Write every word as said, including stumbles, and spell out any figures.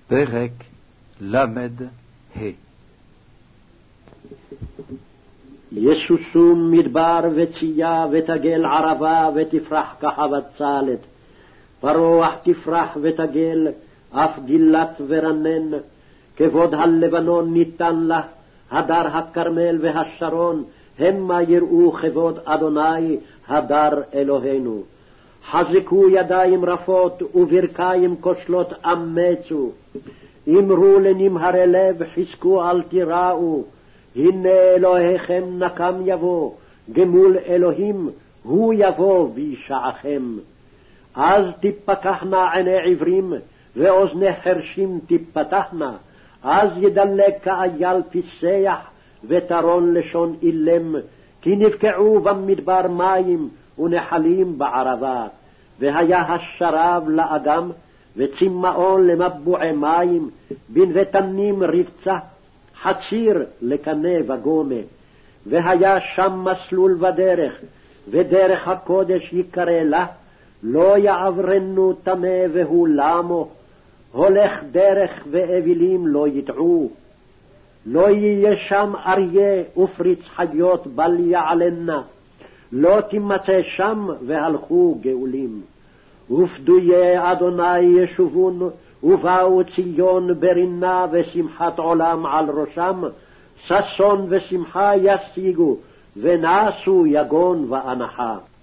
פרק למד ה. יסוסום מדבר וצייה ותגל ערבה ותפרח כחבצלת, פרוח תפרח ותגל אף גילת ורנן, כבוד הלבנון ניתן לה, הדר הכרמל והשרון, המה יראו כבוד אדוני הדר אלוהינו. חזקו ידיים רפות וברכיים כושלות אמצו, אמרו לנמהרי לב חזקו אל תיראו, הנה אלוהיכם נקם יבוא, גמול אלוהים הוא יבוא וישעכם. אז תפקחנה עיני עברים ואוזני חרשים תפתחנה, אז ידלק כאייל פיסח ותרון לשון אילם, כי נבקעו במדבר מים ונחלים בערבה, והיה השרב לאגם וצמאון למבועי מים, בנבטנים רבצה, חציר לקנה וגומה, והיה שם מסלול ודרך, ודרך הקודש יקרא לה, לא יעברנו טמא והוא למו, הולך דרך ואווילים לא ידעו, לא יהיה שם אריה ופריץ חיות בל יעלנה, לא תימצא שם והלכו גאולים. ופדויי אדוני ישובון, ובאו ציון ברינה ושמחת עולם על ראשם, ששון ושמחה ישיגו, ונעשו יגון ואנחה.